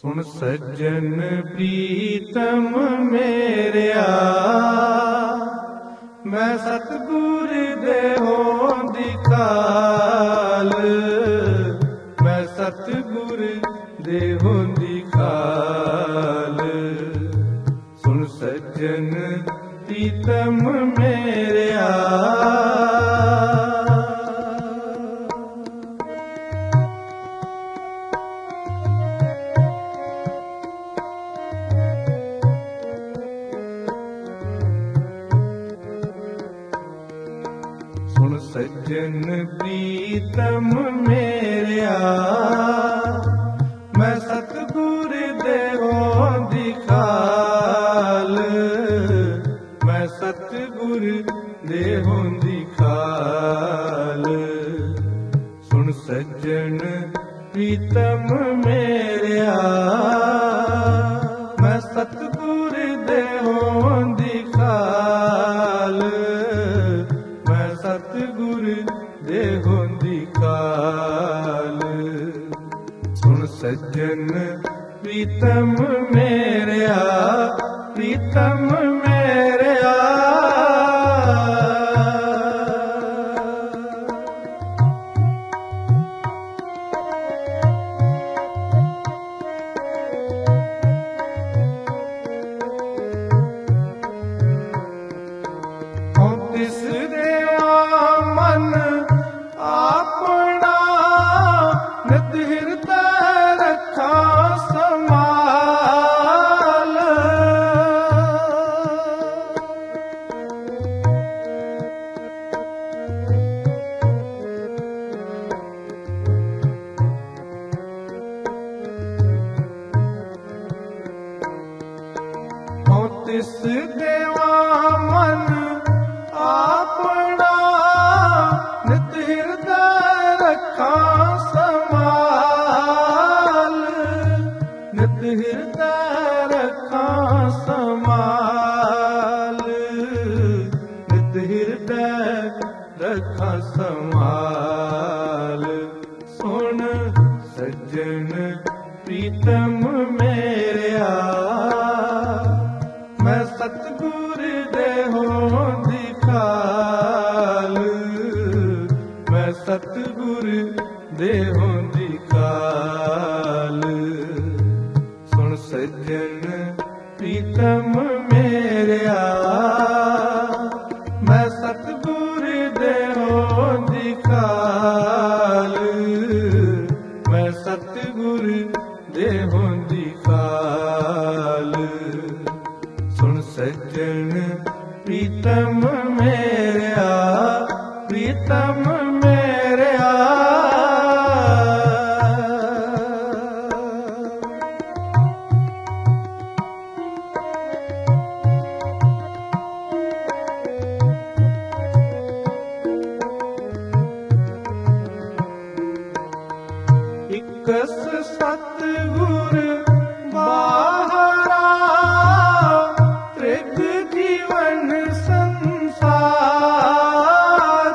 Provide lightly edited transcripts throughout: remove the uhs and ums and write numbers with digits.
ਸੁਣ ਸੱਜਣ ਪ੍ਰੀਤਮ ਮੇਰਿਆ, ਮੈਂ ਸਤਿਗੁਰ ਦੇਹੋਂ ਦੀ ਕਾਲ, ਮੈਂ ਸਤਿਗੁਰ ਦੇਹੋਂ ਦੀ ਕਾਲ। ਸੁਣ ਸੱਜਣ ਪ੍ਰੀਤਮ ਮੇਰਿਆ, ਸੁਣ ਸੱਜਣ ਪ੍ਰੀਤਮ ਮੇਰਿਆ, ਮੈਂ ਸਤਿਗੁਰ ਦੇਹੋਂ ਦੀ ਕਾਲ, ਮੈਂ ਸਤਿਗੁਰ ਦੇਹੋਂ ਦੀ ਕਾਲ। ਸੁਣ ਸੱਜਣ ਪ੍ਰੀਤਮ ਮੇਰਿਆ, ਮੈਂ ਸਤਿਗੁਰ ਦੇਹੋਂ ਦੀ ਕਾਲ, ਮੈਂ ਸਤਿਗੁਰ ਦੇਹੋਂ ਦੀ ਕਾਲ। ਸੁਣ ਸੱਜਣ ਪ੍ਰੀਤਮ ਮੇਰਿਆ, ਪ੍ਰੀਤਮ ਮੇਰਿਆ। ਤਿਸ ਦੇਵਾ ਮਨ ਆਪਣਾ, ਨਿਤ ਹਿਰਦੈ ਰੱਖਾਂ ਸਮਾਲ। ਤਿਸ ਦੇਵਾ ਮਨ ਆਪਣਾ, ਨਿਤ ਹਿਰਦੈ ਰੱਖਾਂ ਸਮਾਲ, ਨਿਤ ਹਿਰਦੈ ਰੱਖਾਂ ਸਮਾਲ, ਨਿਤ ਹਿਰਦੈ ਰੱਖਾਂ ਸਮਾਲ। ਸੁਣ ਸੱਜਣ ਪ੍ਰੀਤਮ ਮੇਰਿਆ, ਮੈਂ ਸਤਿਗੁਰ ਦੇਹੋਂ ਦੀ ਕਾਲ, ਮੈਂ ਸਤਿਗੁਰ ਦੇਹੋਂ ਦੀ ਕਾਲ। ਸੁਣ ਸੱਜਣ ਪ੍ਰੀਤਮ ਮੇਰਿਆ, ਮੈਂ ਸਤਿਗੁਰ ਦੇਹੋਂ ਦੀ ਕਾਲ, ਮੈਂ ਸਤਿਗੁਰ ਦੇਹੋਂ ਦੀ ਕਾਲ। ਸੁਣ ਸੱਜਣ ਪ੍ਰੀਤਮ ਮੇਰਿਆ, ਪ੍ਰੀਤਮ ਮੇਰਿਆ। ਇਕਸ ਸਤਿਗੁਰ ਬਾਹਰਾ, ਤ੍ਰਿਗ ਜੀਵਨ ਸੰਸਾਰ।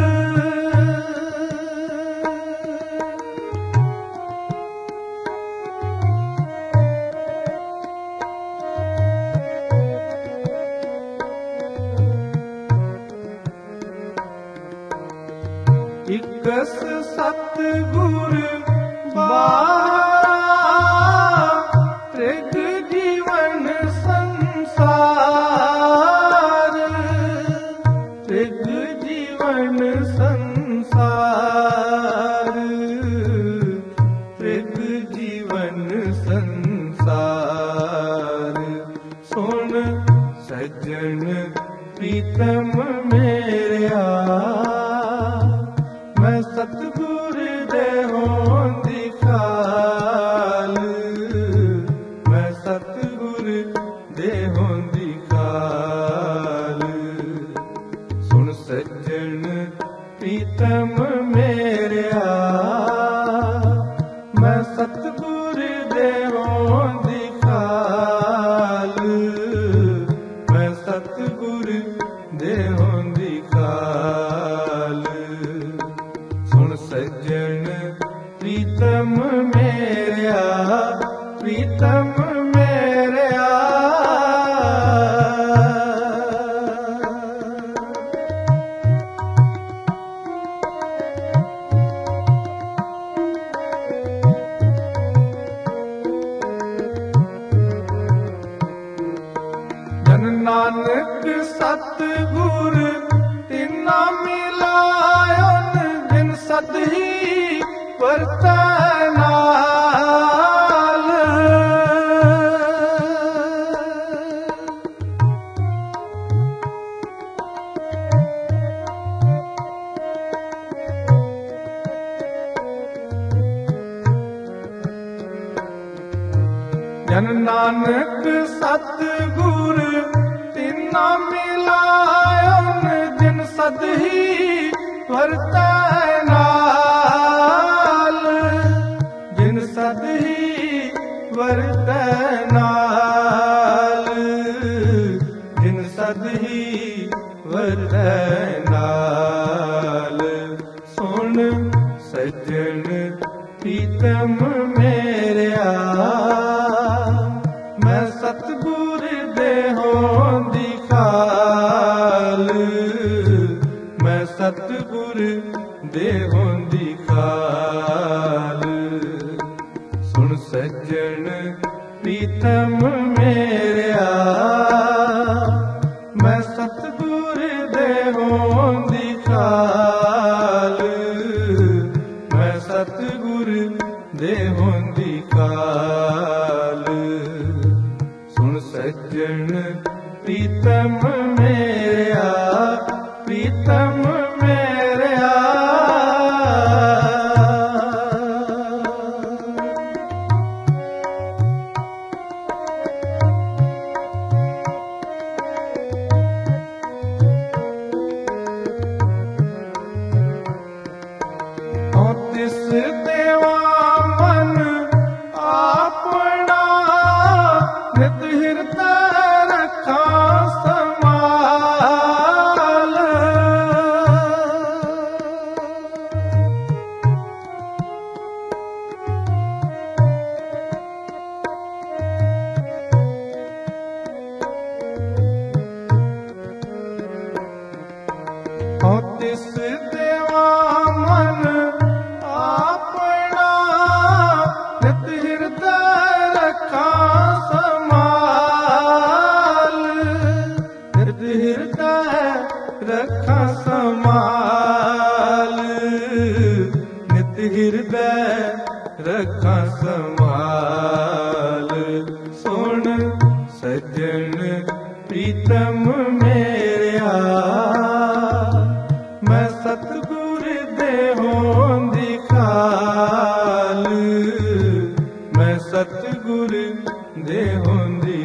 ਇਕਸ ਸਤਿਗੁਰ ਬਾਹਰਾ, ਤ੍ਰਿਗ ਜੀਵਨ ਸੰਸਾਰ, ਤ੍ਰਿਗ ਜੀਵਨ ਸੰਸਾਰ, ਤ੍ਰਿਗ ਜੀਵਨ ਸੰਸਾਰ। ਸੁਣ ਸੱਜਣ ਪ੍ਰੀਤਮ ਮੇਰਿਆ, ਮੈਂ ਸਤਿਗੁਰ ਦੇਹੋਂ ਦੀ ਕਾਲ, ਮੈਂ ਸਤਿਗੁਰ ਦੇਹੋਂ ਦੀ ਕਾਲ। ਸੁਣ ਸੱਜਣ ਪ੍ਰੀਤਮ ਮੇਰਿਆ, ਮੈਂ ਸਤਿਗੁਰ ਦੇਹੋਂ ਦੀ ਕਾਲ, ਮੈਂ ਸਤਿਗੁਰ ਦੇਹੋਂ ਦੀ ਕਾਲ। ਸੁਣ ਸੱਜਣ ਪ੍ਰੀਤਮ ਮੇਰਿਆ, ਪ੍ਰੀਤਮ ਪ੍ਰੀਤਮ ਮੇਰਿਆ ਜਨ ਨਾਨਕ ਸਤਿਗੁਰ ਤਿਨਾ ਮਿਲਾਇਨ ਜਿਨ ਸਤ ਹੀ ਵਰਤੈ ਨਾਲ ਜਨ ਨਾਨਕ ਸਤਿਗੁਰ ਤਿਨਾ ਮਿਲਾਇਨ ਜਿਨ ਸਦ ਹੀ ਵਰਤੈ ਨਾਲ ਜਿਨ ਸਦ ਹੀ ਵਰਤੈ ਨਾਲ ਜਿਨ ਸਦ ਹੀ ਵਰਤੈ ਨਾਲ ਸੁਣ ਸੱਜਣ ਪ੍ਰੀਤਮ ਮੇਰਿਆ ਮੈਂ ਸਤਿਗੁਰ ਦੇਹੋਂ ਦੀ ਖਾਲ ਮੈਂ ਸਤਿਗੁਰ ਦੇਹੋਂ ਦੀ ਖਾਲ ਸੁਣ ਸੱਜਣ ਪ੍ਰੀਤਮ ਮੇਰਿਆ ਮੈਂ ਸਤਿਗੁਰ ਦੇਹੋਂ ਦੀ ਖਾਲ ਮੈਂ ਸਤਿਗੁਰ ਦੇਹੋਂ ਦੀ ਖਾਲ ਸੁਣ ਸੱਜਣ ਪ੍ਰੀਤਮ ਮੇਰਿਆ ਪ੍ਰੀਤਮ ਮੇਰਿਆ ਹਉ ਤਿਸ ਦੇਵਾ ਮਨ ਆਪਣਾ ਨਿਤ ਹਿਰਦੈ ਰੱਖਾਂ ਸਮਾਲ ਹਉ ਤਿਸ ਦੇਵਾ ਮਨ ਆਪਣਾ ਨਿਤ ਹਿਰਦੈ ਰੱਖਾਂ ਸਮਾਲ ਨਿਤ ਹਿਰਦੈ ਰੱਖਾਂ ਸਮਾਲ ਨਿਤ ਹਿਰਦੈ ਰੱਖਾਂ ਸਮਾਲ ਸੁਣ ਸੱਜਣ ਪ੍ਰੀਤਮ ਮੇਰਿਆ ਮੈਂ ਸਤਿਗੁਰ ਦੇਹੋਂ ਦੀ ਖਾਲ ਮੈਂ ਸਤਿਗੁਰ ਦੇਹੋਂ ਦੀ